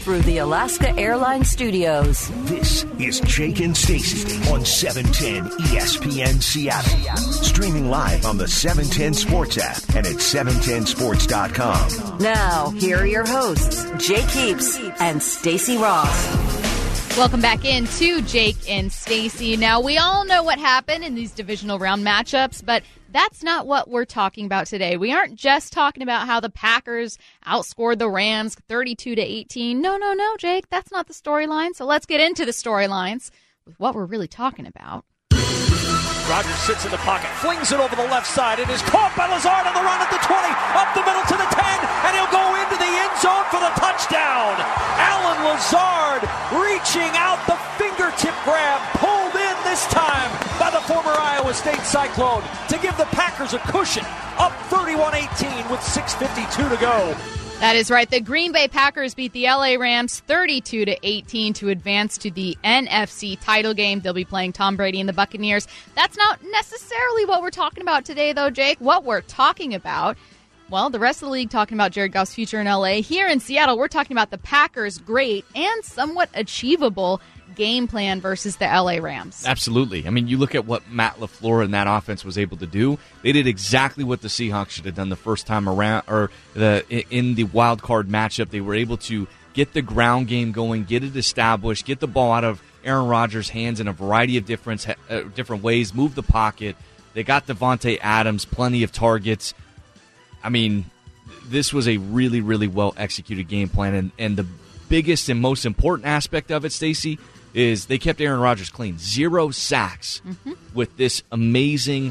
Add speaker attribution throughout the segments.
Speaker 1: through the Alaska Airlines Studios.
Speaker 2: This is Jake and Stacy on 710 ESPN Seattle. Streaming live on the 710 Sports app and at 710sports.com.
Speaker 1: Now, here are your hosts, Jake Heaps and Stacy Ross.
Speaker 3: Welcome back in to Jake and Stacy. Now, we all know what happened in these divisional round matchups, but that's not what we're talking about today. We aren't just talking about how the Packers outscored the Rams 32-18. No, Jake, that's not the storyline. So let's get into the storylines with what we're really talking about.
Speaker 4: Rodgers sits in the pocket, flings it over the left side. It is caught by Lazard on the run at the 20, up the middle to the 10, and he'll go into the end zone for the touchdown. Allen Lazard reaching out, the fingertip grab, pulled in this time by the former Iowa State Cyclone to give the Packers a cushion, up 31-18 with 6:52 to go.
Speaker 3: That is right. The Green Bay Packers beat the LA Rams 32-18 to advance to the NFC title game. They'll be playing Tom Brady and the Buccaneers. That's not necessarily what we're talking about today, though, Jake. What we're talking about, well, the rest of the league talking about Jared Goff's future in LA. Here in Seattle, we're talking about the Packers' great and somewhat achievable game plan versus the LA Rams.
Speaker 5: Absolutely. I mean, you look at what Matt LaFleur and that offense was able to do. They did exactly what the Seahawks should have done the first time around, or in the wild card matchup. They were able to get the ground game going, get it established, get the ball out of Aaron Rodgers' hands in a variety of different ways, move the pocket. They got Devontae Adams plenty of targets. I mean, this was a really, really well-executed game plan, and the biggest and most important aspect of it, Stacey, is they kept Aaron Rodgers clean. 0 sacks with this amazing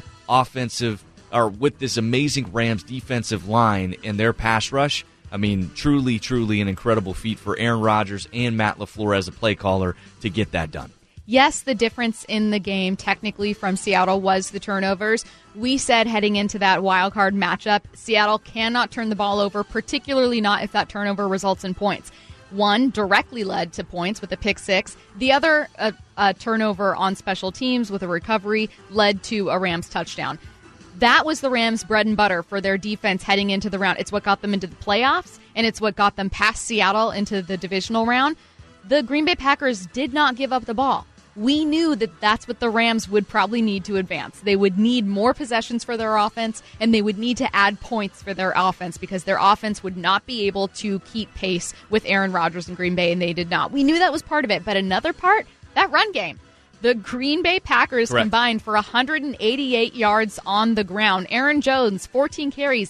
Speaker 5: with this amazing Rams defensive line and their pass rush. I mean, truly, truly an incredible feat for Aaron Rodgers and Matt LaFleur as a play caller to get that done.
Speaker 3: Yes, the difference in the game technically from Seattle was the turnovers. We said heading into that wild card matchup, Seattle cannot turn the ball over, particularly not if that turnover results in points. One directly led to points with a pick six. The other, a turnover on special teams with a recovery, led to a Rams touchdown. That was the Rams' bread and butter for their defense heading into the round. It's what got them into the playoffs, and it's what got them past Seattle into the divisional round. The Green Bay Packers did not give up the ball. We knew that that's what the Rams would probably need to advance. They would need more possessions for their offense, and they would need to add points for their offense because their offense would not be able to keep pace with Aaron Rodgers and Green Bay, and they did not. We knew that was part of it, but another part, that run game. The Green Bay Packers combined for 188 yards on the ground. Aaron Jones, 14 carries,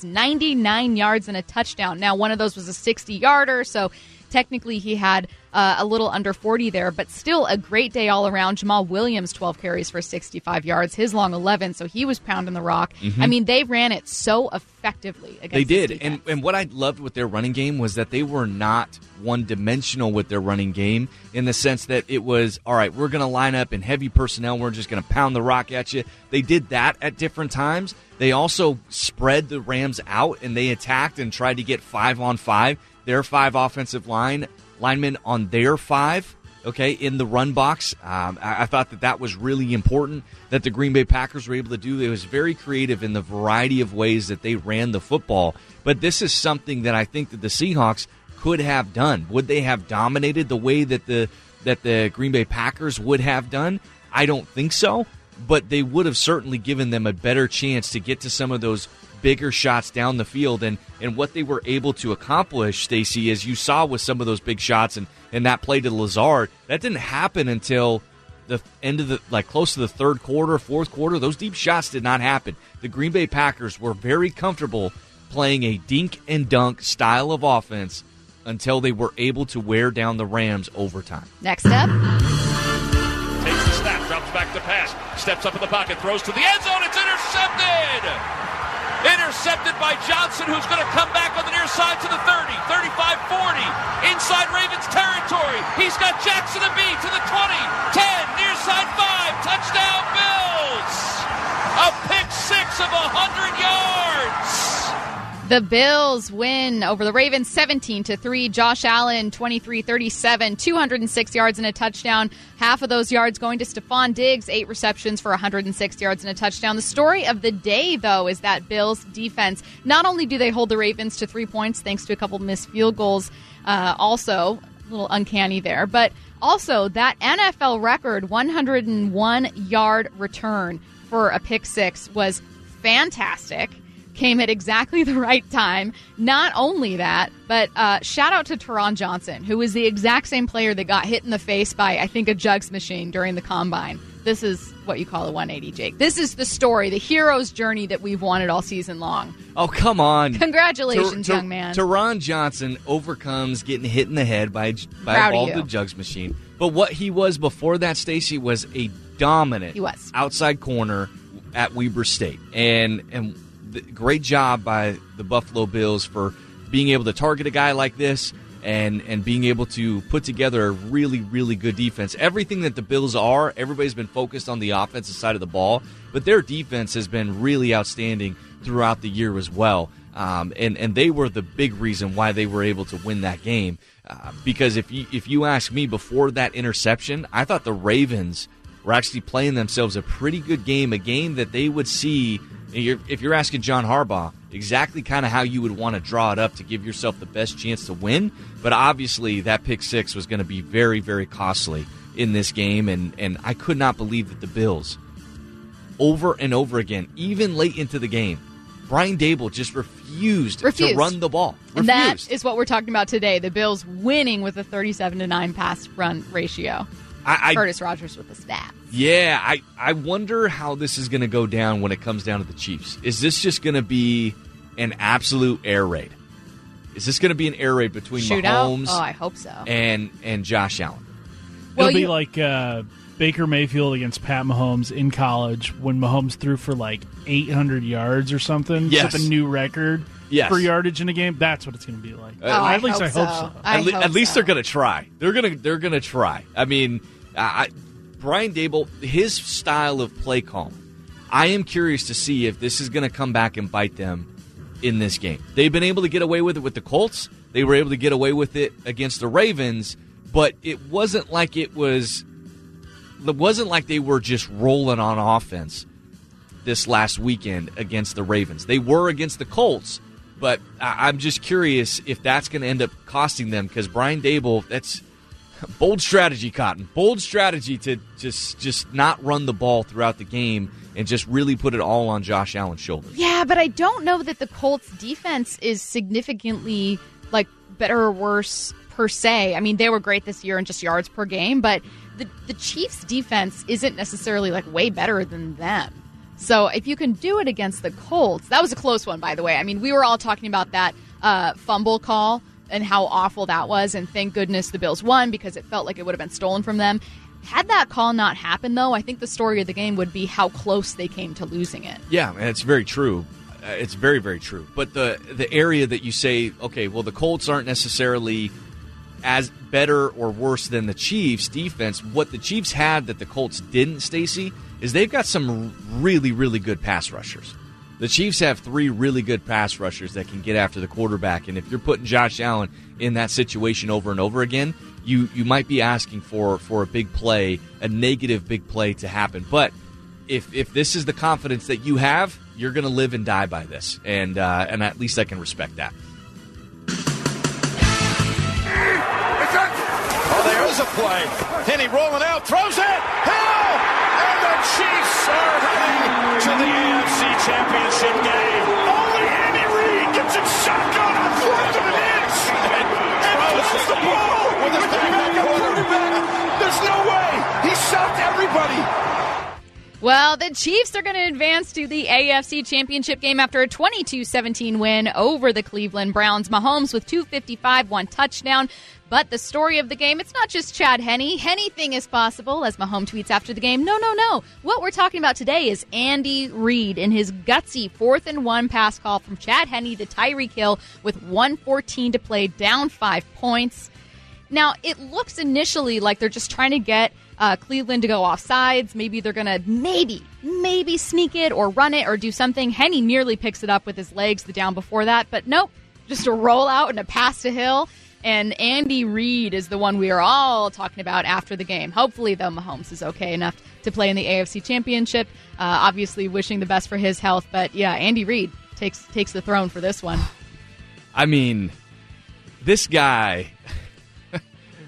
Speaker 3: 99 yards and a touchdown. Now, one of those was a 60-yarder, so technically he had a little under 40 there, but still a great day all around. Jamal Williams, 12 carries for 65 yards, his long 11, so he was pounding the rock. I mean, they ran it so effectively against
Speaker 5: They did,
Speaker 3: this defense.
Speaker 5: and what I loved with their running game was that they were not one-dimensional with their running game in the sense that it was, all right, we're going to line up in heavy personnel, we're just going to pound the rock at you. They did that at different times. They also spread the Rams out, and they attacked and tried to get 5-on-5. Their 5 offensive linemen on their 5, okay, in the run box. I thought that was really important that the Green Bay Packers were able to do. It was very creative in the variety of ways that they ran the football. But this is something that I think that the Seahawks could have done. Would they have dominated the way that the Green Bay Packers would have done? I don't think so. But they would have certainly given them a better chance to get to some of those bigger shots down the field, and what they were able to accomplish, Stacey, as you saw with some of those big shots and that play to Lazard, that didn't happen until the end of close to the third quarter, fourth quarter. Those deep shots did not happen. The Green Bay Packers were very comfortable playing a dink and dunk style of offense until they were able to wear down the Rams overtime.
Speaker 3: Next up.
Speaker 4: Takes the snap, drops back to pass, steps up in the pocket, throws to the end zone, it's intercepted! Intercepted by Johnson, who's going to come back on the near side to the 30, 35, 40, inside Ravens territory. He's got Jackson and B to the 20, 10, near side 5, touchdown Bills! A pick six of 100 yards!
Speaker 3: The Bills win over the Ravens 17-3. Josh Allen, 23-37, 206 yards and a touchdown. Half of those yards going to Stephon Diggs, 8 receptions for 106 yards and a touchdown. The story of the day, though, is that Bills defense, not only do they hold the Ravens to 3 points thanks to a couple missed field goals, also little uncanny there. But also, that NFL record 101-yard return for a pick six was fantastic. Came at exactly the right time. Not only that, but shout out to Teron Johnson, who is the exact same player that got hit in the face by, I think, a jugs machine during the combine. This is what you call a 180, Jake. This is the story, the hero's journey that we've wanted all season long.
Speaker 5: Oh, come on.
Speaker 3: Congratulations, young man.
Speaker 5: Teron Johnson overcomes getting hit in the head by a ball of the jugs machine. But what he was before that, Stacey, was a dominant outside corner at Weber State. And great job by the Buffalo Bills for being able to target a guy like this and being able to put together a really, really good defense. Everything that the Bills are, everybody's been focused on the offensive side of the ball, but their defense has been really outstanding throughout the year as well. And they were the big reason why they were able to win that game. Because if you ask me, before that interception, I thought the Ravens were actually playing themselves a pretty good game, a game that they would see. If you're asking John Harbaugh exactly kind of how you would want to draw it up to give yourself the best chance to win, but obviously that pick six was going to be very, very costly in this game, and I could not believe that the Bills, over and over again, even late into the game, Brian Daboll just refused to run the ball.
Speaker 3: And that is what we're talking about today, the Bills winning with a 37-9 pass-run ratio. Curtis Rogers with the stats.
Speaker 5: Yeah, I wonder how this is going to go down when it comes down to the Chiefs. Is this just going to be an absolute air raid? Is this going to be an air raid between Mahomes
Speaker 3: I hope so.
Speaker 5: and Josh Allen?
Speaker 6: It'll be like Baker Mayfield against Pat Mahomes in college when Mahomes threw for like 800 yards or something.
Speaker 5: Yes.
Speaker 6: Set the new record for yardage in a game. That's what it's going to be like.
Speaker 3: At
Speaker 6: least I hope so.
Speaker 5: At least they're going to try. They're going to try. I mean, Brian Daboll, his style of play call, I am curious to see if this is going to come back and bite them in this game. They've been able to get away with it with the Colts. They were able to get away with it against the Ravens, but it wasn't like they were just rolling on offense this last weekend against the Ravens. They were against the Colts, but I'm just curious if that's going to end up costing them, because Brian Daboll, that's bold strategy, Cotton. Bold strategy to just not run the ball throughout the game and just really put it all on Josh Allen's shoulders.
Speaker 3: Yeah, but I don't know that the Colts' defense is significantly better or worse per se. I mean, they were great this year in just yards per game, but the Chiefs' defense isn't necessarily way better than them. So if you can do it against the Colts, that was a close one, by the way. I mean, we were all talking about that fumble call and how awful that was, and thank goodness the Bills won because it felt like it would have been stolen from them. Had that call not happened, though, I think the story of the game would be how close they came to losing it.
Speaker 5: Yeah, and it's very true. It's very, very true. But the area that you say, okay, well, the Colts aren't necessarily as better or worse than the Chiefs' defense. What the Chiefs had that the Colts didn't, Stacey, is they've got some really, really good pass rushers. The Chiefs have 3 really good pass rushers that can get after the quarterback, and if you're putting Josh Allen in that situation over and over again, you might be asking for a big play, a negative big play to happen. But if this is the confidence that you have, you're going to live and die by this, and at least I can respect that.
Speaker 4: Oh, there's a play. Henny rolling out, throws it. Hill! And the Chiefs are heading to the AFC Championship game. Only Andy Reid gets it shotgun on 4th and an inch. And throws the ball with his backup quarterback. There's no way. He shocked everybody.
Speaker 3: Well, the Chiefs are going to advance to the AFC Championship game after a 22-17 win over the Cleveland Browns. Mahomes with 255, 1 touchdown. But the story of the game, it's not just Chad Henne. Anything is possible, as Mahomes tweets after the game. No. What we're talking about today is Andy Reid and his gutsy 4th and 1 pass call from Chad Henne to Tyreek Hill with 1:14 to play, down 5 points. Now, it looks initially like they're just trying to get Cleveland to go off sides. Maybe they're going to maybe sneak it or run it or do something. Henne nearly picks it up with his legs the down before that, but nope, just a rollout and a pass to Hill. And Andy Reid is the one we are all talking about after the game. Hopefully, though, Mahomes is okay enough to play in the AFC Championship. Obviously, wishing the best for his health. But, yeah, Andy Reid takes the throne for this one.
Speaker 5: I mean, this guy,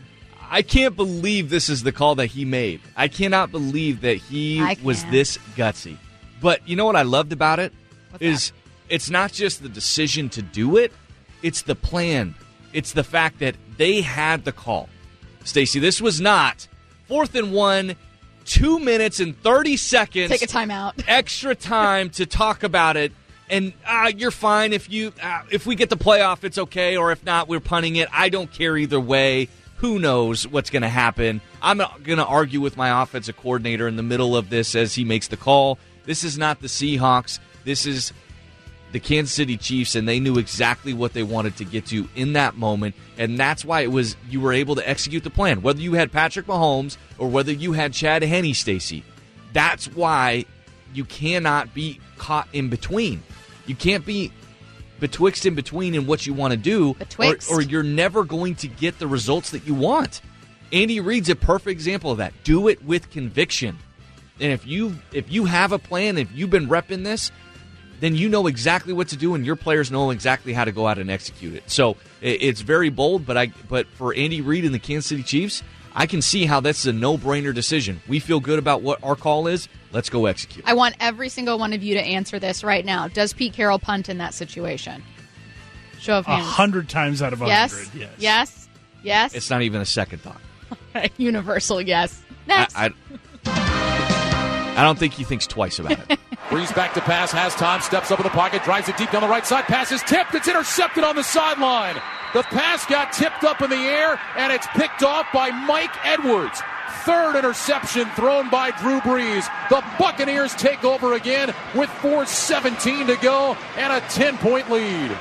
Speaker 5: I can't believe this is the call that he made. I cannot believe that he was this gutsy. But you know what I loved about it? It's not just the decision to do it, it's the plan. It's the fact that they had the call. Stacey, this was not 4th and 1, 2 minutes and 30 seconds.
Speaker 3: Take a timeout.
Speaker 5: Extra time to talk about it. And you're fine if we get the playoff, it's okay. Or if not, we're punting it. I don't care either way. Who knows what's going to happen? I'm not going to argue with my offensive coordinator in the middle of this as he makes the call. This is not the Seahawks. This is the Kansas City Chiefs, and they knew exactly what they wanted to get to in that moment. And that's why you were able to execute the plan. Whether you had Patrick Mahomes or whether you had Chad Henne, Stacey, that's why you cannot be caught in between. You can't be betwixt in between in what you want to do, or you're never going to get the results that you want. Andy Reid's a perfect example of that. Do it with conviction. And if you have a plan, if you've been repping this, then you know exactly what to do, and your players know exactly how to go out and execute it. So it's very bold, but for Andy Reid and the Kansas City Chiefs, I can see how that's a no-brainer decision. We feel good about what our call is. Let's go execute.
Speaker 3: I want every single one of you to answer this right now. Does Pete Carroll punt in that situation? Show of hands.
Speaker 6: 100 times out of 100.
Speaker 3: Yes. Yes.
Speaker 5: It's not even a second thought.
Speaker 3: Universal yes. Next.
Speaker 5: I don't think he thinks twice about it.
Speaker 4: Breeze back to pass, has time, steps up in the pocket, drives it deep down the right side, pass is tipped, it's intercepted on the sideline. The pass got tipped up in the air, and it's picked off by Mike Edwards. Third interception thrown by Drew Brees. The Buccaneers take over again with 4:17 to go and a 10-point lead.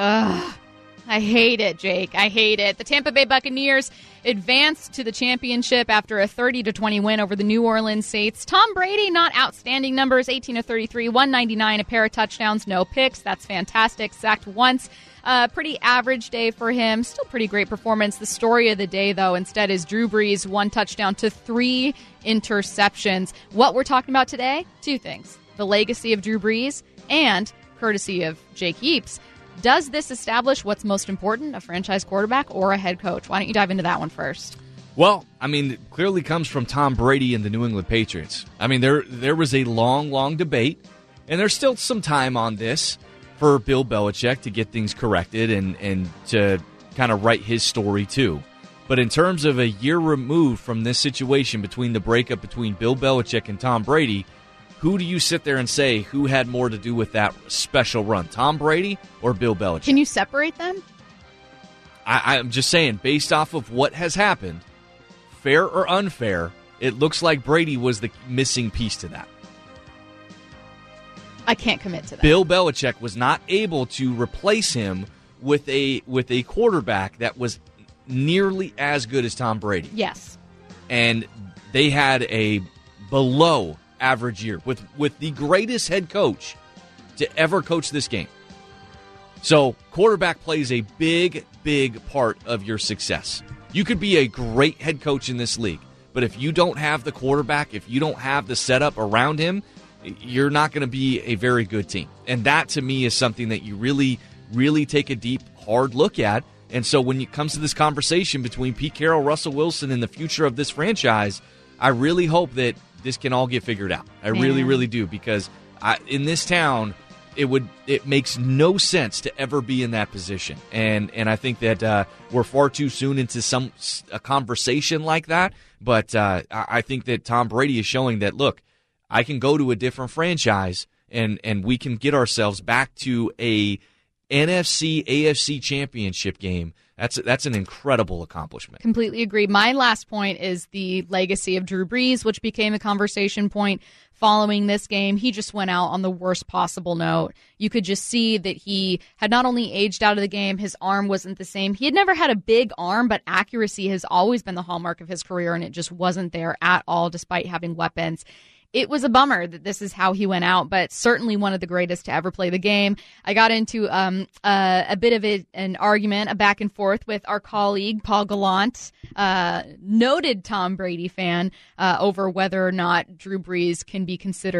Speaker 3: I hate it, Jake. I hate it. The Tampa Bay Buccaneers advanced to the championship after a 30-20 win over the New Orleans Saints. Tom Brady, not outstanding numbers, 18-33, 199, a pair of touchdowns, no picks. That's fantastic. Sacked once. Pretty average day for him. Still pretty great performance. The story of the day, though, instead is Drew Brees, 1 touchdown to 3 interceptions. What we're talking about today, 2 things. The legacy of Drew Brees and, courtesy of Jake Heaps, does this establish what's most important, a franchise quarterback or a head coach? Why don't you dive into that one first?
Speaker 5: Well, I mean, it clearly comes from Tom Brady and the New England Patriots. I mean, there was a long debate, and there's still some time on this for Bill Belichick to get things corrected and to kind of write his story too. But in terms of a year removed from this situation between the breakup between Bill Belichick and Tom Brady, who do you sit there and say who had more to do with that special run, Tom Brady or Bill Belichick?
Speaker 3: Can you separate them?
Speaker 5: I'm just saying, based off of what has happened, fair or unfair, it looks like Brady was the missing piece to that.
Speaker 3: I can't commit to that.
Speaker 5: Bill Belichick was not able to replace him with a quarterback that was nearly as good as Tom Brady.
Speaker 3: Yes.
Speaker 5: And they had a below average year with the greatest head coach to ever coach this game. So quarterback plays a big part of your success. You could be a great head coach in this league, but if you don't have the quarterback, if you don't have the setup around him, you're not going to be a very good team. And that, to me, is something that you really take a deep, hard look at. And so when it comes to this conversation between Pete Carroll, Russell Wilson, and the future of this franchise, I really hope that this can all get figured out. I really do, because in this town, it makes no sense to ever be in that position. And I think that we're far too soon into a conversation like that. But I think that Tom Brady is showing that, look, I can go to a different franchise and we can get ourselves back to a NFC, AFC championship game. That's an incredible accomplishment.
Speaker 3: Completely agree. My last point is the legacy of Drew Brees, which became a conversation point following this game. He just went out on the worst possible note. You could just see that he had not only aged out of the game, his arm wasn't the same. He had never had a big arm, but accuracy has always been the hallmark of his career, and it just wasn't there at all despite having weapons. It was a bummer that this is how he went out, but certainly one of the greatest to ever play the game. I got into a bit of an argument, a back and forth with our colleague, Paul Gallant, noted Tom Brady fan, over whether or not Drew Brees can be considered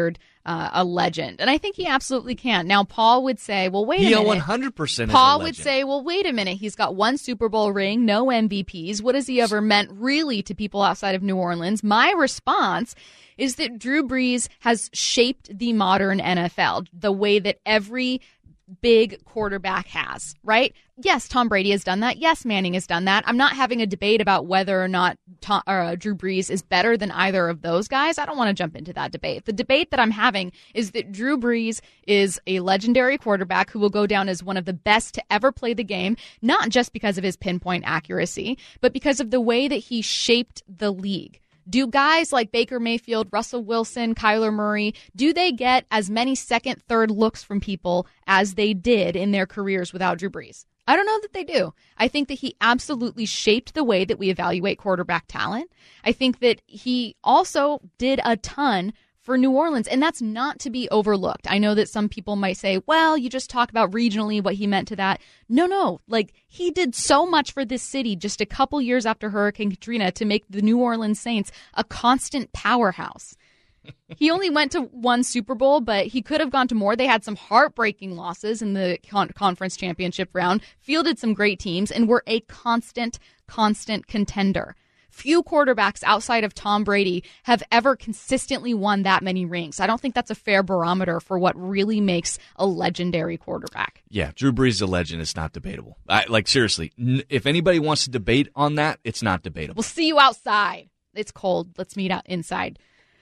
Speaker 3: a legend. And I think he absolutely can. Now, Paul would say, well, wait a
Speaker 5: He
Speaker 3: minute.
Speaker 5: 100%
Speaker 3: Paul
Speaker 5: is a
Speaker 3: would say, well, wait a minute. He's got 1 Super Bowl ring, no MVPs. What has he ever meant really to people outside of New Orleans? My response is that Drew Brees has shaped the modern NFL the way that every big quarterback has, right? Yes, Tom Brady has done that. Yes, Manning has done that. I'm not having a debate about whether or not Drew Brees is better than either of those guys. I don't want to jump into that debate. The debate that I'm having is that Drew Brees is a legendary quarterback who will go down as one of the best to ever play the game, not just because of his pinpoint accuracy, but because of the way that he shaped the league. Do guys like Baker Mayfield, Russell Wilson, Kyler Murray, do they get as many second, third looks from people as they did in their careers without Drew Brees? I don't know that they do. I think that he absolutely shaped the way that we evaluate quarterback talent. I think that he also did a ton for New Orleans, and that's not to be overlooked. I know that some people might say, well, you just talk about regionally what he meant to that. No. Like, he did so much for this city just a couple years after Hurricane Katrina to make the New Orleans Saints a constant powerhouse. He only went to 1 Super Bowl, but he could have gone to more. They had some heartbreaking losses in the conference championship round, fielded some great teams, and were a constant contender. Few quarterbacks outside of Tom Brady have ever consistently won that many rings. I don't think that's a fair barometer for what really makes a legendary quarterback.
Speaker 5: Yeah, Drew Brees is a legend. It's not debatable. Seriously, if anybody wants to debate on that, it's not debatable.
Speaker 3: We'll see you outside. It's cold. Let's meet out inside.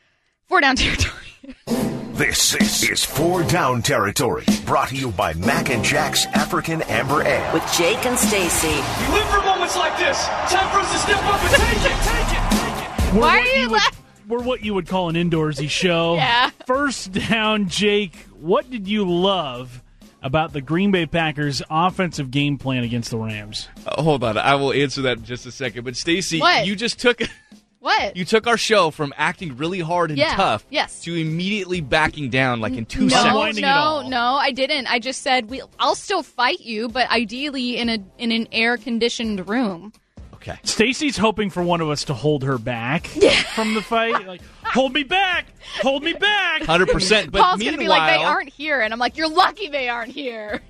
Speaker 3: 4 Down Territory.
Speaker 2: This is 4 Down Territory, brought to you by Mac and Jack's African Amber Ale.
Speaker 1: With Jake and Stacy.
Speaker 7: We live for moments like this. Time for us to step up and take it.
Speaker 3: Why are you laughing?
Speaker 6: We're what you would call an indoorsy show.
Speaker 3: Yeah.
Speaker 6: First down, Jake, what did you love about the Green Bay Packers' offensive game plan against the Rams?
Speaker 5: Hold on. I will answer that in just a second. But, Stacey,
Speaker 3: What?
Speaker 5: you just took...
Speaker 3: What?
Speaker 5: You took our show from acting really hard and tough to immediately backing down like in 2 seconds.
Speaker 3: No, I didn't. I just said I'll still fight you, but ideally in an air-conditioned room.
Speaker 5: Okay.
Speaker 6: Stacey's hoping for one of us to hold her back from the fight. Like, hold me back! Hold me back!
Speaker 5: 100%. But
Speaker 3: Paul's
Speaker 5: meanwhile,
Speaker 3: going to be like, they aren't here. And I'm like, you're lucky they aren't here.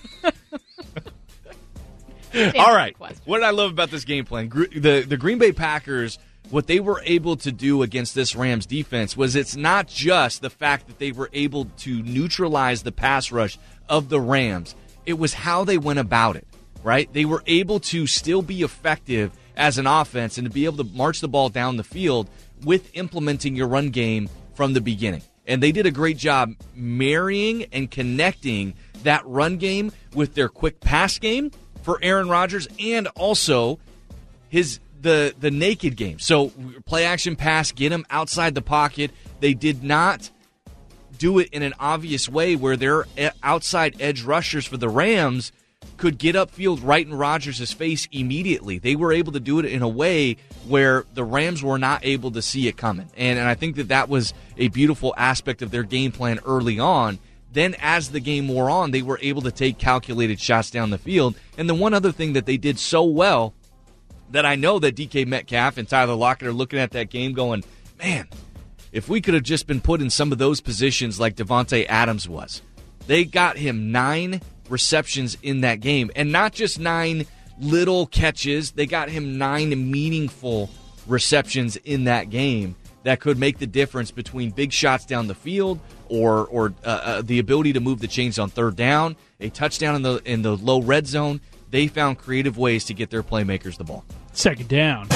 Speaker 5: All right. What did I love about this game plan? The Green Bay Packers, what they were able to do against this Rams defense was it's not just the fact that they were able to neutralize the pass rush of the Rams. It was how they went about it, right? They were able to still be effective as an offense and to be able to march the ball down the field with implementing your run game from the beginning. And they did a great job marrying and connecting that run game with their quick pass game for Aaron Rodgers and also the naked game. So play action pass, get him outside the pocket. They did not do it in an obvious way where their outside edge rushers for the Rams could get upfield right in Rodgers' face immediately. They were able to do it in a way where the Rams were not able to see it coming. And I think that was a beautiful aspect of their game plan early on. Then as the game wore on, they were able to take calculated shots down the field. And the one other thing that they did so well that I know that DK Metcalf and Tyler Lockett are looking at that game going, man, if we could have just been put in some of those positions like Devontae Adams was. They got him 9 receptions in that game. And not just 9 little catches. They got him 9 meaningful receptions in that game that could make the difference between big shots down the field or the ability to move the chains on third down, a touchdown in the low red zone. They found creative ways to get their playmakers the ball.
Speaker 6: Second down.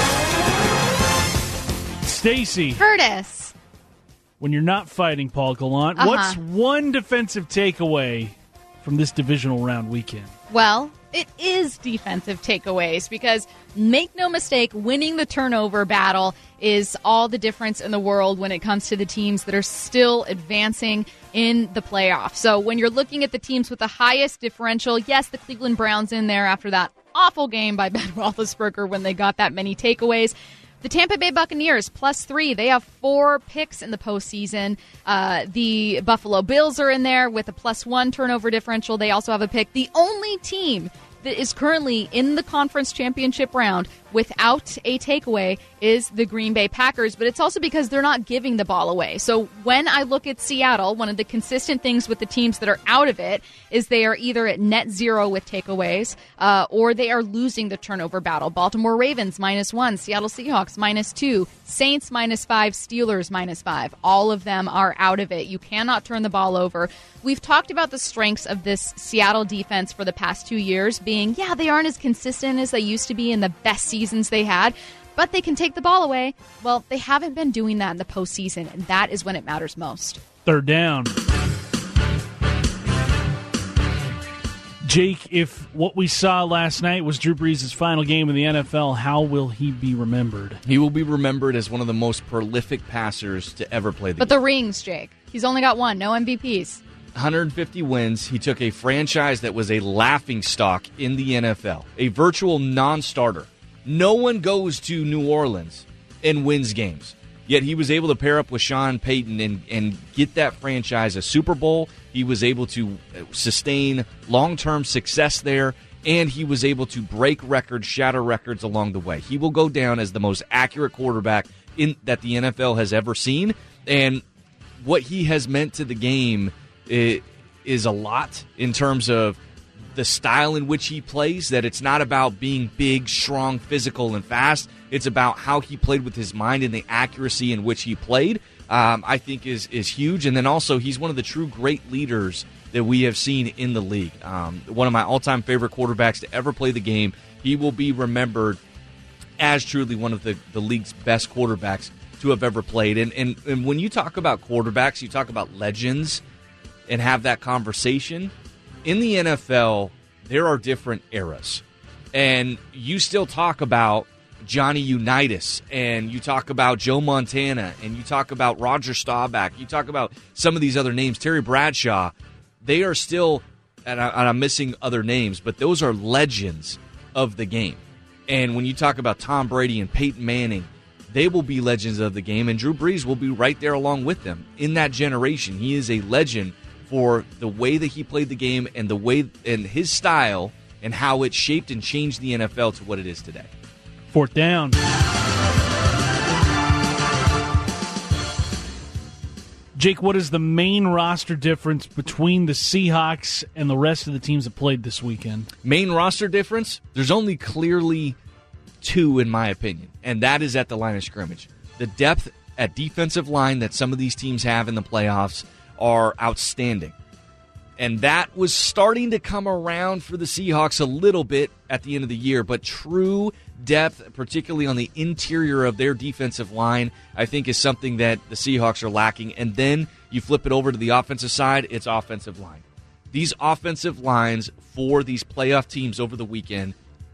Speaker 6: Stacey.
Speaker 3: Curtis.
Speaker 6: When you're not fighting Paul Gallant, what's one defensive takeaway from this divisional round weekend?
Speaker 3: Well, it is defensive takeaways because, make no mistake, winning the turnover battle is all the difference in the world when it comes to the teams that are still advancing in the playoffs. So when you're looking at the teams with the highest differential, yes, the Cleveland Browns in there after that awful game by Ben Roethlisberger when they got that many takeaways. The Tampa Bay Buccaneers, +3. They have 4 picks in the postseason. The Buffalo Bills are in there with a +1 turnover differential. They also have a pick. The only team that is currently in the conference championship round without a takeaway is the Green Bay Packers, but it's also because they're not giving the ball away. So when I look at Seattle, one of the consistent things with the teams that are out of it is they are either at net zero with takeaways or they are losing the turnover battle. Baltimore Ravens -1, Seattle Seahawks -2, Saints -5, Steelers -5. All of them are out of it. You cannot turn the ball over. We've talked about the strengths of this Seattle defense for the past 2 years being, they aren't as consistent as they used to be in the best seasons they had, but they can take the ball away. Well, they haven't been doing that in the postseason, and that is when it matters most.
Speaker 6: Third down. Jake, if what we saw last night was Drew Brees' final game in the NFL, how will he be remembered?
Speaker 5: He will be remembered as one of the most prolific passers to ever play the game.
Speaker 3: But the rings, Jake. He's only got one, no MVPs.
Speaker 5: 150 wins. He took a franchise that was a laughingstock in the NFL, a virtual non-starter. No one goes to New Orleans and wins games. Yet he was able to pair up with Sean Payton and get that franchise a Super Bowl. He was able to sustain long-term success there, and he was able to break records, shatter records along the way. He will go down as the most accurate quarterback that the NFL has ever seen, and what he has meant to the game is a lot in terms of the style in which he plays, that it's not about being big, strong, physical, and fast. It's about how he played with his mind and the accuracy in which he played, I think is huge. And then also, he's one of the true great leaders that we have seen in the league. One of my all-time favorite quarterbacks to ever play the game. He will be remembered as truly one of the league's best quarterbacks to have ever played. And when you talk about quarterbacks, you talk about legends and have that conversation. In the NFL, there are different eras. And you still talk about Johnny Unitas, and you talk about Joe Montana, and you talk about Roger Staubach, you talk about some of these other names, Terry Bradshaw. They are still, and I'm missing other names, but those are legends of the game. And when you talk about Tom Brady and Peyton Manning, they will be legends of the game, and Drew Brees will be right there along with them in that generation. He is a legend for the way that he played the game and the way and his style and how it shaped and changed the NFL to what it is today.
Speaker 6: Fourth down. Jake, what is the main roster difference between the Seahawks and the rest of the teams that played this weekend?
Speaker 5: Main roster difference? There's only clearly two, in my opinion, and that is at the line of scrimmage. The depth at defensive line that some of these teams have in the playoffs are outstanding. And that was starting to come around for the Seahawks a little bit at the end of the year, but true depth, particularly on the interior of their defensive line, I think is something that the Seahawks are lacking. And then you flip it over to the offensive side, it's offensive line. These offensive lines for these playoff teams over the weekend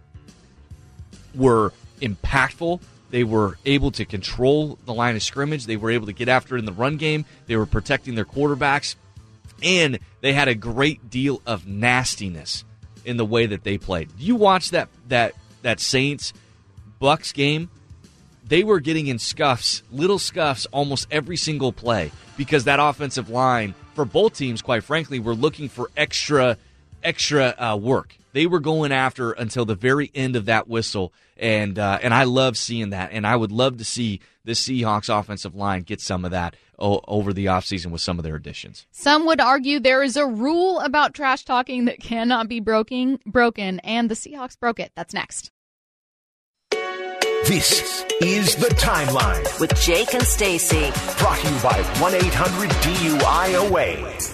Speaker 5: were impactful. They were able to control the line of scrimmage. They were able to get after it in the run game. They were protecting their quarterbacks. And they had a great deal of nastiness in the way that they played. You watch that Saints-Bucks game, they were getting in scuffs, little scuffs, almost every single play because that offensive line, for both teams, quite frankly, were looking for extra work. They were going after until the very end of that whistle, and I love seeing that, and I would love to see the Seahawks offensive line get some of that over the offseason with some of their additions.
Speaker 3: Some would argue there is a rule about trash talking that cannot be broken, and the Seahawks broke it. That's next.
Speaker 2: This is The Timeline
Speaker 1: with Jake and Stacey.
Speaker 2: Brought to you by 1-800-DUI-OA.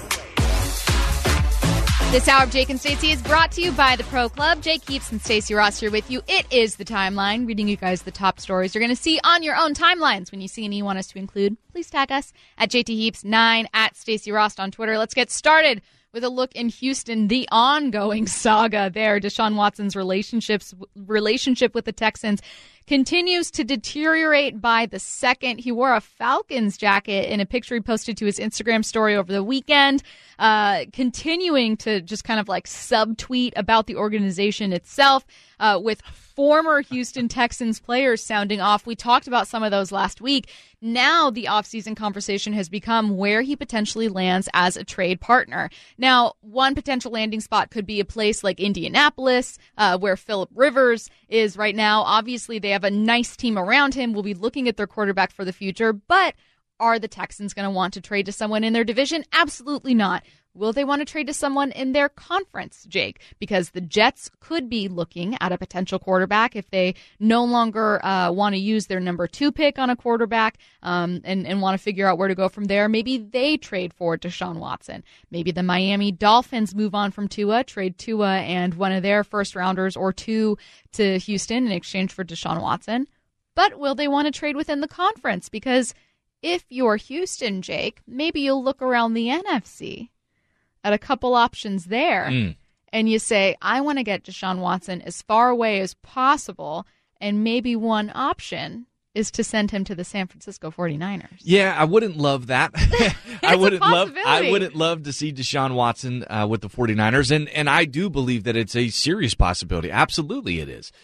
Speaker 3: This hour of Jake and Stacey is brought to you by the Pro Club. Jake Heaps and Stacey Ross here with you. It is The Timeline, reading you guys the top stories you're going to see on your own timelines. When you see any you want us to include, please tag us at JTHeaps9, at Stacey Ross on Twitter. Let's get started with a look in Houston, the ongoing saga there. Deshaun Watson's relationship with the Texans continues to deteriorate by the second. He wore a Falcons jacket in a picture he posted to his Instagram story over the weekend, continuing to just kind of like subtweet about the organization itself, with former Houston Texans players sounding off. We talked about some of those last week. Now the offseason conversation has become where he potentially lands as a trade partner. Now, one potential landing spot could be a place like Indianapolis, where Phillip Rivers is right now. Obviously, they have a nice team around him. We'll be looking at their quarterback for the future, but are the Texans going to want to trade to someone in their division? Absolutely not. Will they want to trade to someone in their conference, Jake? Because the Jets could be looking at a potential quarterback if they no longer want to use their number 2 pick on a quarterback, and want to figure out where to go from there. Maybe they trade for Deshaun Watson. Maybe the Miami Dolphins move on from Tua, trade Tua and one of their first rounders or 2 to Houston in exchange for Deshaun Watson. But will they want to trade within the conference? Because if you're Houston, Jake, maybe you'll look around the NFC at a couple options there, and you say, I want to get Deshaun Watson as far away as possible, and maybe one option is to send him to the San Francisco 49ers.
Speaker 5: Yeah, I wouldn't love that. I wouldn't love to see Deshaun Watson with the 49ers, and I do believe that it's a serious possibility. Absolutely it is.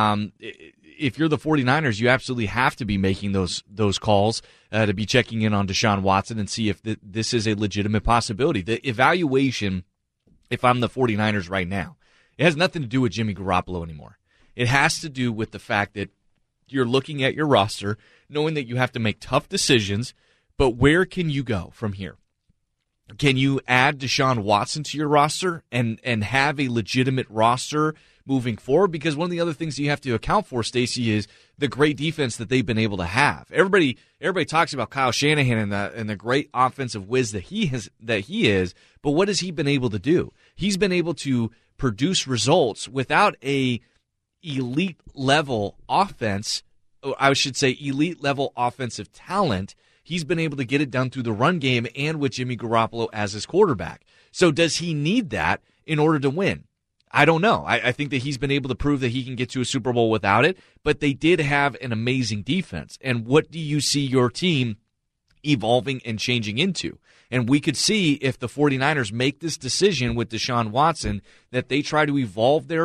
Speaker 5: If you're the 49ers, you absolutely have to be making those calls to be checking in on Deshaun Watson and see if this is a legitimate possibility. The evaluation, if I'm the 49ers right now, it has nothing to do with Jimmy Garoppolo anymore. It has to do with the fact that you're looking at your roster, knowing that you have to make tough decisions, but where can you go from here? Can you add Deshaun Watson to your roster and have a legitimate roster moving forward? Because one of the other things you have to account for, Stacey, is the great defense that they've been able to have. Everybody talks about Kyle Shanahan and the great offensive whiz that he is, but what has he been able to do? He's been able to produce results without a elite level offense, or I should say elite level offensive talent. He's been able to get it done through the run game and with Jimmy Garoppolo as his quarterback. So does he need that in order to win? I don't know. I think that he's been able to prove that he can get to a Super Bowl without it, but they did have an amazing defense. And what do you see your team evolving and changing into? And we could see if the 49ers make this decision with Deshaun Watson that they try to evolve their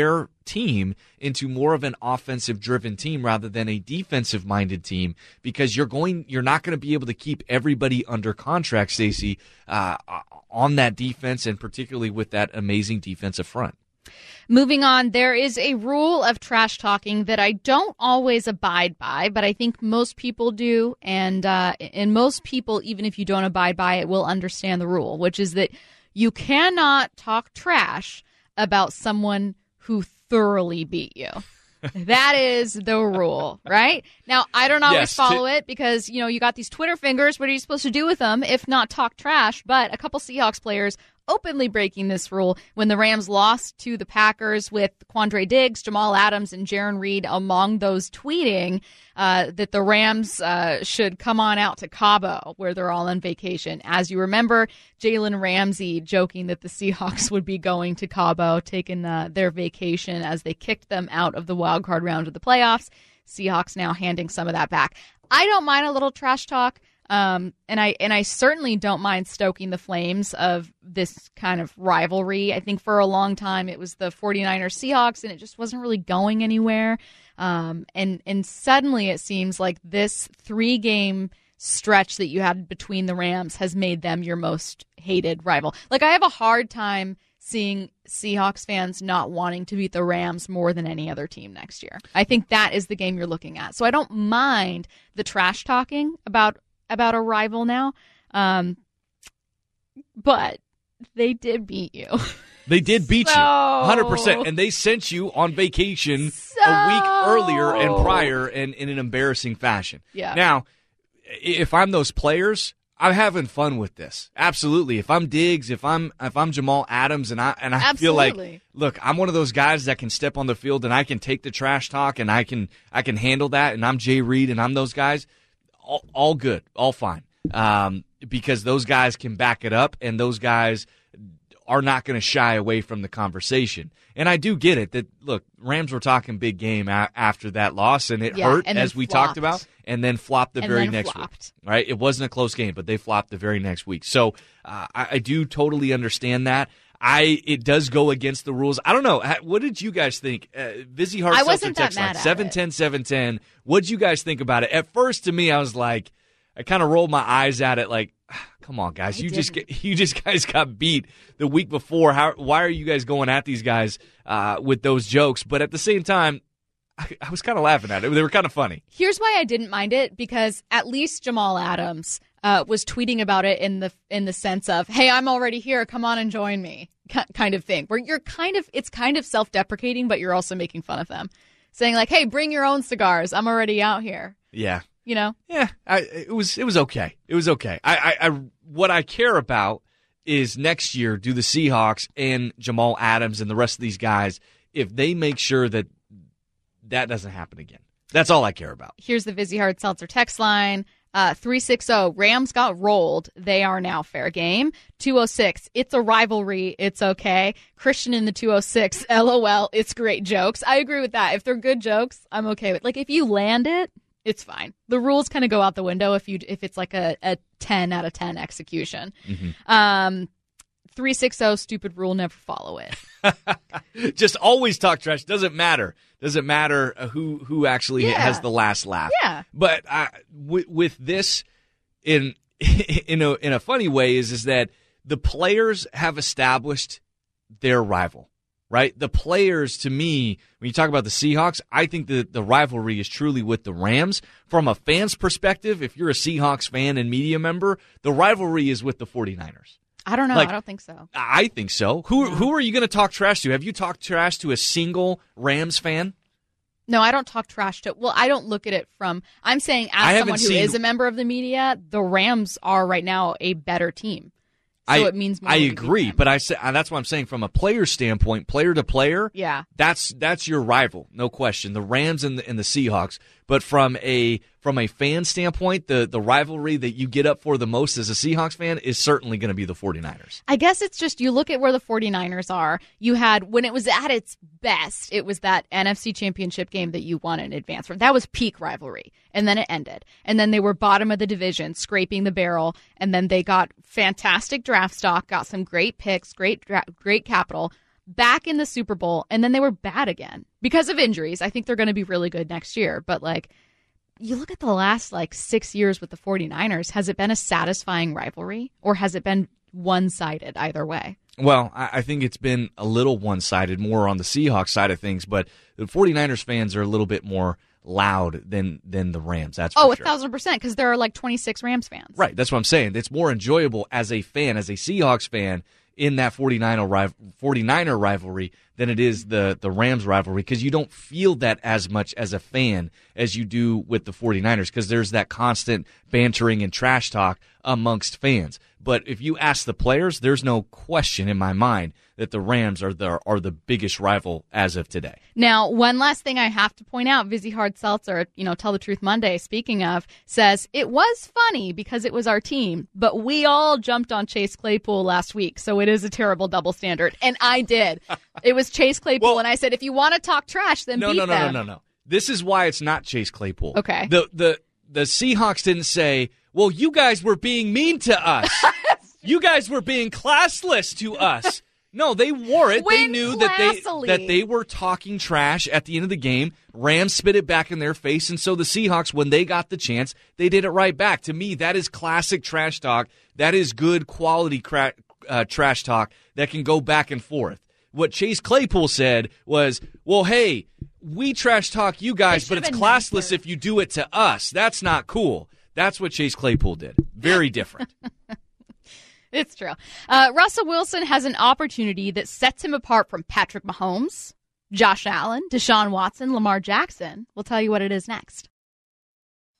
Speaker 5: team into more of an offensive-driven team rather than a defensive-minded team, because you're not going to be able to keep everybody under contract, Stacey, on that defense, and particularly with that amazing defensive front.
Speaker 3: Moving on, there is a rule of trash talking that I don't always abide by, but I think most people do, and most people, even if you don't abide by it, will understand the rule, which is that you cannot talk trash about someone who thoroughly beat you. That is the rule, right? Now, I don't always follow it because, you got these Twitter fingers. What are you supposed to do with them if not talk trash? But a couple Seahawks players openly breaking this rule when the Rams lost to the Packers with Quandre Diggs, Jamal Adams, and Jarran Reed among those tweeting that the Rams should come on out to Cabo where they're all on vacation. As you remember, Jalen Ramsey joking that the Seahawks would be going to Cabo, taking their vacation as they kicked them out of the wild card round of the playoffs. Seahawks now handing some of that back. I don't mind a little trash talk. And I certainly don't mind stoking the flames of this kind of rivalry. I think for a long time it was the 49ers Seahawks and it just wasn't really going anywhere. And suddenly it seems like this 3-game stretch that you had between the Rams has made them your most hated rival. Like, I have a hard time seeing Seahawks fans not wanting to beat the Rams more than any other team next year. I think that is the game you're looking at. So I don't mind the trash talking about a rival now, but they did beat you.
Speaker 5: They did beat you 100%, and they sent you on vacation a week earlier and prior, and in an embarrassing fashion.
Speaker 3: Yeah.
Speaker 5: Now, if I'm those players, I'm having fun with this. Absolutely. If I'm Diggs, if I'm Jamal Adams, and I feel like, look, I'm one of those guys that can step on the field and I can take the trash talk and I can handle that, and I'm Jay Reed and I'm those guys. All good, all fine, because those guys can back it up, and those guys are not going to shy away from the conversation. And I do get it that, look, Rams were talking big game after that loss, and it hurt, as we talked about, and then flopped the very next week. Right? It wasn't a close game, but they flopped the very next week. So I do totally understand that. It does go against the rules. I don't know. What did you guys think? Vizzy Hart Seltzer text line 710-710. What did you guys think about it? At first, to me, I was like, I kind of rolled my eyes at it like, come on, guys. You just guys got beat the week before. Why are you guys going at these guys with those jokes? But at the same time, I was kind of laughing at it. They were kind of funny.
Speaker 3: Here's why I didn't mind it, because at least Jamal Adams was tweeting about it in the sense of, hey, I'm already here. Come on and join me, kind of thing. Where it's kind of self-deprecating, but you're also making fun of them. Saying like, hey, bring your own cigars. I'm already out here.
Speaker 5: Yeah.
Speaker 3: You know?
Speaker 5: Yeah, it was okay. It was okay. What I care about is next year, do the Seahawks and Jamal Adams and the rest of these guys, if they make sure that doesn't happen again. That's all I care about.
Speaker 3: Here's the Vizzy Hard Seltzer text line. 360, Rams got rolled. They are now fair game. 206, it's a rivalry. It's okay. Christian in the 206, LOL, it's great jokes. I agree with that. If they're good jokes, I'm okay with. Like, if you land it, it's fine. The rules kind of go out the window if it's like a 10 out of 10 execution. Mm-hmm. 360, stupid rule, never follow it.
Speaker 5: Just always talk trash. Doesn't matter. Doesn't matter who actually has the last laugh.
Speaker 3: Yeah.
Speaker 5: But with this, in a funny way, is that the players have established their rival. Right? The players, to me, when you talk about the Seahawks, I think that the rivalry is truly with the Rams. From a fan's perspective, if you're a Seahawks fan and media member, the rivalry is with the 49ers.
Speaker 3: I don't know. I don't think so.
Speaker 5: I think so. Who are you going to talk trash to? Have you talked trash to a single Rams fan?
Speaker 3: No, I don't talk trash to. Well, I don't look at it from. I'm saying as someone who is a member of the media, the Rams are right now a better team. So it means more.
Speaker 5: I agree, but that's what I'm saying from a player standpoint, player to player.
Speaker 3: Yeah,
Speaker 5: that's your rival, no question. The Rams and the Seahawks. But from a fan standpoint, the rivalry that you get up for the most as a Seahawks fan is certainly going to be the 49ers.
Speaker 3: I guess it's just you look at where the 49ers are. You had, when it was at its best, it was that NFC Championship game that you won in advance from. That was peak rivalry. And then it ended. And then they were bottom of the division, scraping the barrel. And then they got fantastic draft stock, got some great picks, great capital, back in the Super Bowl, and then they were bad again because of injuries. I think they're going to be really good next year. But, like, you look at the last, 6 years with the 49ers, has it been a satisfying rivalry, or has it been one-sided either way?
Speaker 5: Well, I think it's been a little one-sided, more on the Seahawks side of things, but the 49ers fans are a little bit more loud than the Rams. That's for sure.
Speaker 3: 1,000%, because there are 26 Rams fans.
Speaker 5: Right, that's what I'm saying. It's more enjoyable as a fan, as a Seahawks fan, in that 49er rivalry than it is the Rams rivalry, because you don't feel that as much as a fan as you do with the 49ers, because there's that constant bantering and trash talk amongst fans. But if you ask the players, there's no question in my mind that the Rams are the biggest rival as of today.
Speaker 3: Now, one last thing I have to point out, Vizzy Hard Seltzer, Tell the Truth Monday, speaking of, says, it was funny because it was our team, but we all jumped on Chase Claypool last week, so it is a terrible double standard. And I did. It was Chase Claypool, and I said, if you want to talk trash, then beat them.
Speaker 5: No. This is why it's not Chase Claypool.
Speaker 3: Okay.
Speaker 5: The Seahawks didn't say, well, you guys were being mean to us. You guys were being classless to us. No, they wore it. They knew that they were talking trash at the end of the game. Rams spit it back in their face, and so the Seahawks, when they got the chance, they did it right back. To me, that is classic trash talk. That is good quality trash talk that can go back and forth. What Chase Claypool said was, well, hey, we trash talk you guys, but it's classless if you do it to us. That's not cool. That's what Chase Claypool did. Very different.
Speaker 3: It's true. Russell Wilson has an opportunity that sets him apart from Patrick Mahomes, Josh Allen, Deshaun Watson, Lamar Jackson. We'll tell you what it is next.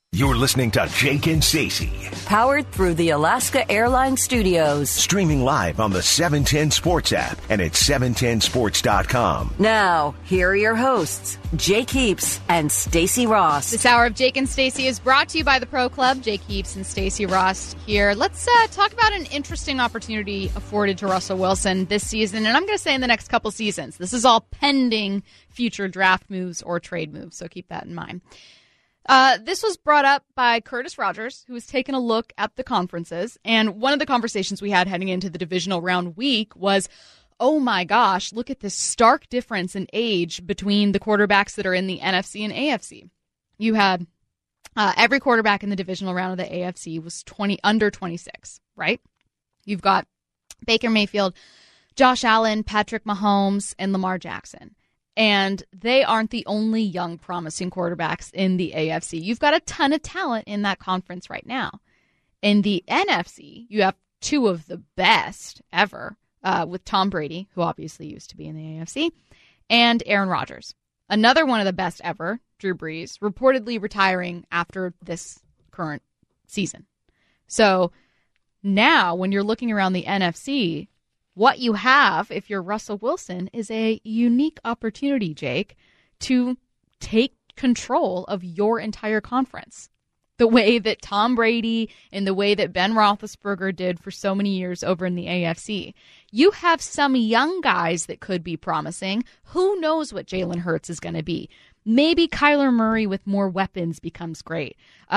Speaker 2: You're listening to Jake and Stacey.
Speaker 1: Powered through the Alaska Airlines Studios.
Speaker 2: Streaming live on the 710 Sports app and at 710sports.com.
Speaker 1: Now, here are your hosts, Jake Heaps and Stacey Ross.
Speaker 3: This hour of Jake and Stacey is brought to you by the Pro Club. Jake Heaps and Stacey Ross here. Let's talk about an interesting opportunity afforded to Russell Wilson this season, and I'm going to say in the next couple seasons. This is all pending future draft moves or trade moves, so keep that in mind. This was brought up by Curtis Rogers, who was taking a look at the conferences. And one of the conversations we had heading into the divisional round week was, oh my gosh, look at this stark difference in age between the quarterbacks that are in the NFC and AFC. You had every quarterback in the divisional round of the AFC was under 26, right? You've got Baker Mayfield, Josh Allen, Patrick Mahomes, and Lamar Jackson. And they aren't the only young, promising quarterbacks in the AFC. You've got a ton of talent in that conference right now. In the NFC, you have two of the best ever, with Tom Brady, who obviously used to be in the AFC, and Aaron Rodgers. Another one of the best ever, Drew Brees, reportedly retiring after this current season. So now, when you're looking around the NFC, what you have, if you're Russell Wilson, is a unique opportunity, Jake, to take control of your entire conference. The way that Tom Brady and the way that Ben Roethlisberger did for so many years over in the AFC. You have some young guys that could be promising. Who knows what Jalen Hurts is going to be? Maybe Kyler Murray with more weapons becomes great.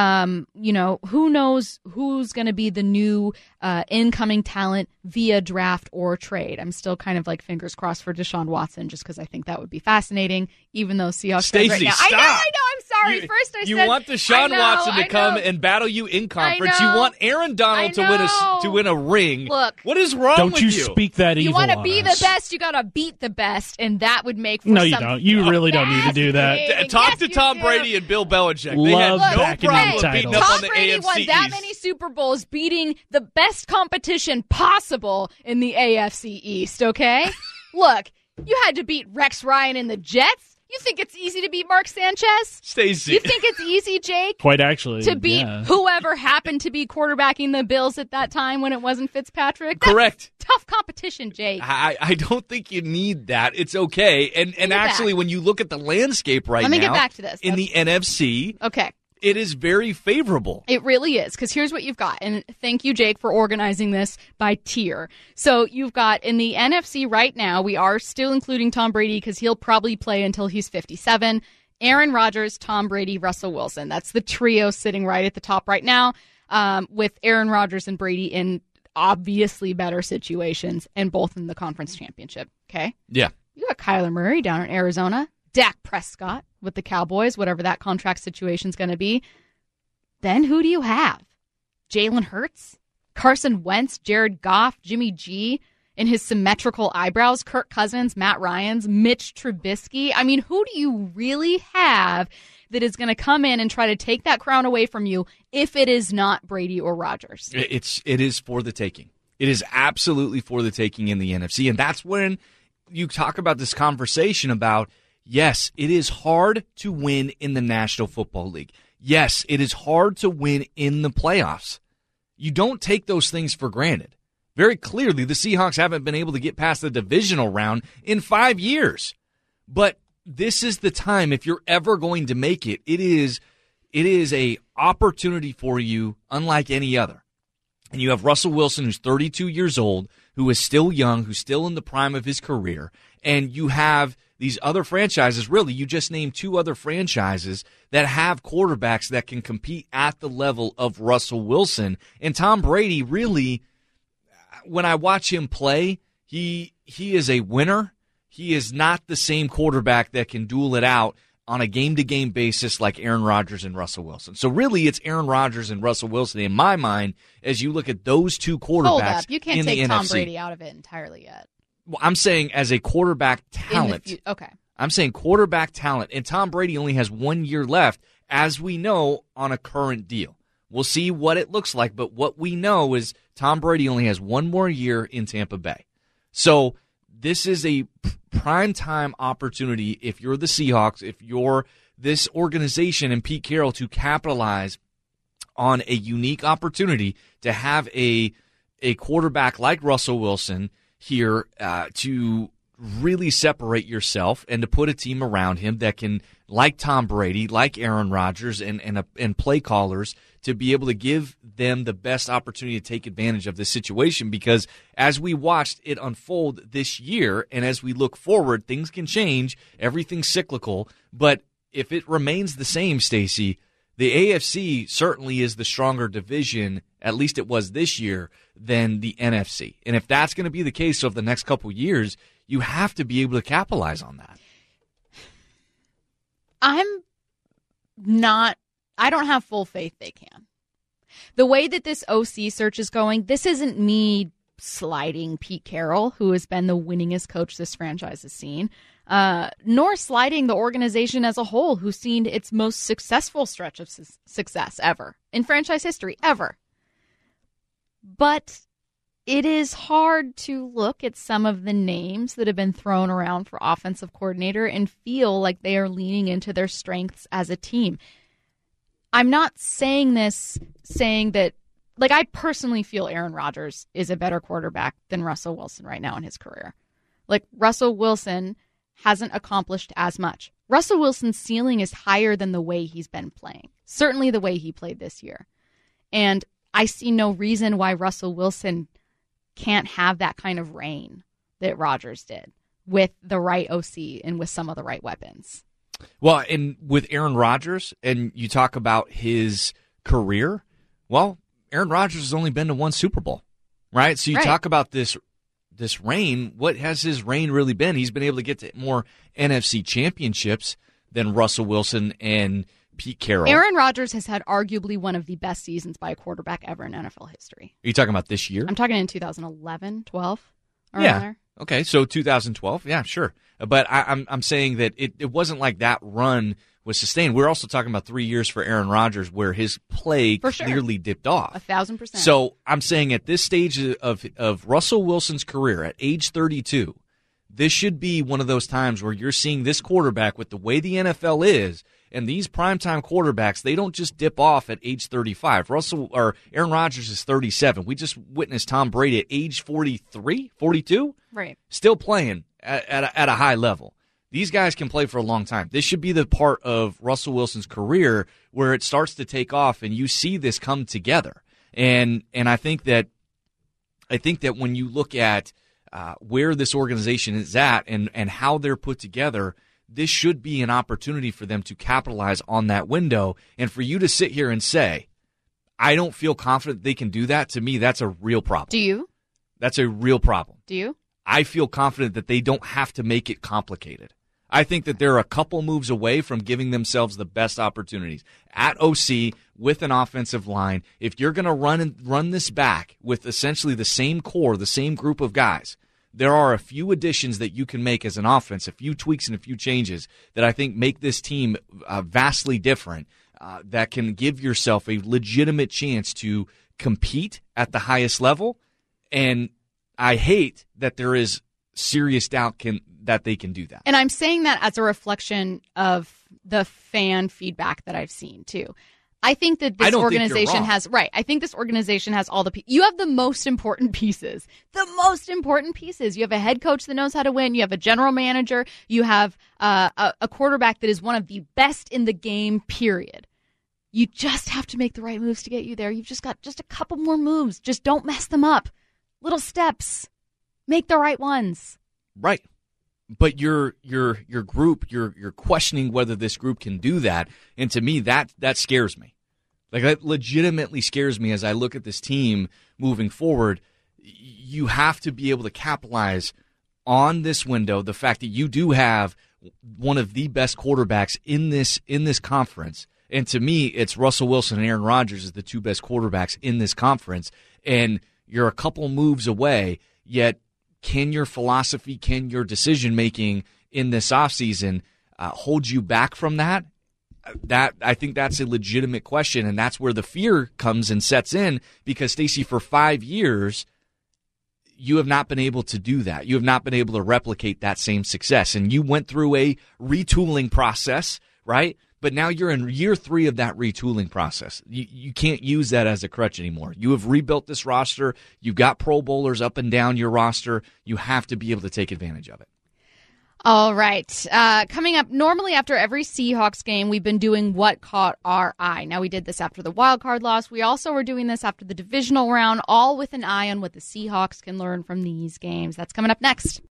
Speaker 3: Who knows who's going to be the new incoming talent via draft or trade. I'm still kind of like fingers crossed for Deshaun Watson just because I think that would be fascinating, even though Seahawks
Speaker 5: Stacey,
Speaker 3: right now.
Speaker 5: stop.
Speaker 3: I know, I'm sorry. First I said...
Speaker 5: You want Deshaun Watson to come and battle you in conference. You want Aaron Donald to win a ring.
Speaker 3: Look.
Speaker 5: What is wrong with you?
Speaker 6: Don't you speak that evil
Speaker 3: You want to
Speaker 6: on
Speaker 3: be
Speaker 6: us.
Speaker 3: the best, you got to beat the best, and that would make for
Speaker 6: No, you
Speaker 3: some
Speaker 6: don't. You really don't need to do that.
Speaker 5: Talk to
Speaker 3: you
Speaker 5: Tom
Speaker 3: do.
Speaker 5: Brady and Bill Belichick.
Speaker 6: Love
Speaker 5: They had no
Speaker 6: backing
Speaker 5: problem
Speaker 6: the
Speaker 5: beating
Speaker 6: title.
Speaker 5: up
Speaker 3: Tom
Speaker 5: on the
Speaker 3: Brady
Speaker 5: AFC
Speaker 3: won that
Speaker 5: East.
Speaker 3: many Super Bowls beating the best competition possible in the AFC East, okay? Look, you had to beat Rex Ryan and the Jets. You think it's easy to beat Mark Sanchez?
Speaker 5: Stacey.
Speaker 3: You think it's easy, Jake?
Speaker 6: Quite actually.
Speaker 3: To beat
Speaker 6: yeah.
Speaker 3: whoever happened to be quarterbacking the Bills at that time when it wasn't Fitzpatrick? That's
Speaker 5: Correct.
Speaker 3: tough competition, Jake.
Speaker 5: I don't think you need that. It's okay. And actually, when you look at the landscape right now,
Speaker 3: Let me get back to this.
Speaker 5: in the NFC,
Speaker 3: Okay.
Speaker 5: it is very favorable.
Speaker 3: It really is, because here's what you've got. And thank you, Jake, for organizing this by tier. So you've got in the NFC right now, we are still including Tom Brady because he'll probably play until he's 57. Aaron Rodgers, Tom Brady, Russell Wilson. That's the trio sitting right at the top right now, with Aaron Rodgers and Brady in obviously better situations and both in the conference championship. Okay?
Speaker 5: Yeah.
Speaker 3: You got Kyler Murray down in Arizona. Dak Prescott with the Cowboys, whatever that contract situation's going to be. Then who do you have? Jalen Hurts, Carson Wentz, Jared Goff, Jimmy G, and his symmetrical eyebrows, Kirk Cousins, Matt Ryan's, Mitch Trubisky. I mean, who do you really have that is going to come in and try to take that crown away from you if it is not Brady or Rodgers?
Speaker 5: It is for the taking. It is absolutely for the taking in the NFC. And that's when you talk about this conversation about, yes, it is hard to win in the National Football League. Yes, it is hard to win in the playoffs. You don't take those things for granted. Very clearly, the Seahawks haven't been able to get past the divisional round in 5 years. But this is the time, if you're ever going to make it, it is a opportunity for you unlike any other. And you have Russell Wilson, who's 32 years old, who is still young, who's still in the prime of his career. And you have these other franchises, really, you just named two other franchises that have quarterbacks that can compete at the level of Russell Wilson. And Tom Brady, really, when I watch him play, he is a winner. He is not the same quarterback that can duel it out on a game-to-game basis like Aaron Rodgers and Russell Wilson. So really, it's Aaron Rodgers and Russell Wilson in my mind as you look at those two quarterbacks.
Speaker 3: Hold up. You can't
Speaker 5: in
Speaker 3: take
Speaker 5: the
Speaker 3: Tom
Speaker 5: NFC.
Speaker 3: Brady out of it entirely yet.
Speaker 5: Well, I'm saying as a quarterback talent.
Speaker 3: Okay.
Speaker 5: I'm saying quarterback talent. And Tom Brady only has 1 year left, as we know, on a current deal. We'll see what it looks like, but what we know is Tom Brady only has 1 more year in Tampa Bay. So this is a prime time opportunity if you're the Seahawks, if you're this organization and Pete Carroll to capitalize on a unique opportunity to have a quarterback like Russell Wilson here to really separate yourself and to put a team around him that can, like Tom Brady, like Aaron Rodgers, and play callers, to be able to give them the best opportunity to take advantage of this situation. Because as we watched it unfold this year, and as we look forward, things can change. Everything's cyclical. But if it remains the same, Stacey, the AFC certainly is the stronger division, at least it was this year, than the NFC. And if that's going to be the case over the next couple of years, you have to be able to capitalize on that.
Speaker 3: I don't have full faith they can. The way that this OC search is going, this isn't me sliding Pete Carroll, who has been the winningest coach this franchise has seen, nor sliding the organization as a whole, who's seen its most successful stretch of success ever in franchise history, ever. But it is hard to look at some of the names that have been thrown around for offensive coordinator and feel like they are leaning into their strengths as a team. I'm not saying that, like, I personally feel Aaron Rodgers is a better quarterback than Russell Wilson right now in his career. Like, Russell Wilson hasn't accomplished as much. Russell Wilson's ceiling is higher than the way he's been playing. Certainly the way he played this year. And I see no reason why Russell Wilson can't have that kind of reign that Rodgers did with the right OC and with some of the right weapons.
Speaker 5: Well, and with Aaron Rodgers, and you talk about his career, well, Aaron Rodgers has only been to one Super Bowl, right? So you talk about this reign. What has his reign really been? He's been able to get to more NFC championships than Russell Wilson and Pete Carroll.
Speaker 3: Aaron Rodgers has had arguably one of the best seasons by a quarterback ever in NFL history.
Speaker 5: Are you talking about this year?
Speaker 3: I'm talking in 2011, 12.
Speaker 5: Yeah.
Speaker 3: There.
Speaker 5: Okay, so 2012, yeah, sure. But I'm saying that it wasn't like that run was sustained. We're also talking about 3 years for Aaron Rodgers where his play clearly dipped off.
Speaker 3: 1,000%.
Speaker 5: So I'm saying at this stage of Russell Wilson's career, at age 32, this should be one of those times where you're seeing this quarterback with the way the NFL is, and these primetime quarterbacks, they don't just dip off at age 35. Aaron Rodgers is 37. We just witnessed Tom Brady at age 43, 42?
Speaker 3: Right.
Speaker 5: Still playing at a high level. These guys can play for a long time. This should be the part of Russell Wilson's career where it starts to take off and you see this come together. And I think that when you look at where this organization is at and how they're put together, this should be an opportunity for them to capitalize on that window. And for you to sit here and say, I don't feel confident they can do that, to me, that's a real problem.
Speaker 3: Do you?
Speaker 5: That's a real problem.
Speaker 3: Do you?
Speaker 5: I feel confident that they don't have to make it complicated. I think that they're a couple moves away from giving themselves the best opportunities. At OC, with an offensive line, if you're going to run this back with essentially the same core, the same group of guys, there are a few additions that you can make as an offense, a few tweaks and a few changes that I think make this team vastly different, that can give yourself a legitimate chance to compete at the highest level. And I hate that there is serious doubt that they can do that. And
Speaker 3: I'm saying that as a reflection of the fan feedback that I've seen, too. I think that this organization has, I think this organization has all the pieces. You have the most important pieces. The most important pieces. You have a head coach that knows how to win. You have a general manager. You have a quarterback that is one of the best in the game, period. You just have to make the right moves to get you there. You've just got just a couple more moves. Just don't mess them up. Little steps. Make the right ones.
Speaker 5: Right. But your group, you're questioning whether this group can do that, and to me that scares me. Like, that legitimately scares me as I look at this team moving forward. You have to be able to capitalize on this window, the fact that you do have one of the best quarterbacks in this conference. And to me, it's Russell Wilson and Aaron Rodgers as the two best quarterbacks in this conference, and you're a couple moves away, yet can your philosophy, can your decision-making in this offseason hold you back from that? I think that's a legitimate question, and that's where the fear comes and sets in because, Stacey, for 5 years, you have not been able to do that. You have not been able to replicate that same success, and you went through a retooling process, right? But now you're in year 3 of that retooling process. You can't use that as a crutch anymore. You have rebuilt this roster. You've got Pro Bowlers up and down your roster. You have to be able to take advantage of it.
Speaker 3: All right. Coming up, normally after every Seahawks game, we've been doing What Caught Our Eye. Now, we did this after the wild card loss. We also were doing this after the divisional round, all with an eye on what the Seahawks can learn from these games. That's coming up next.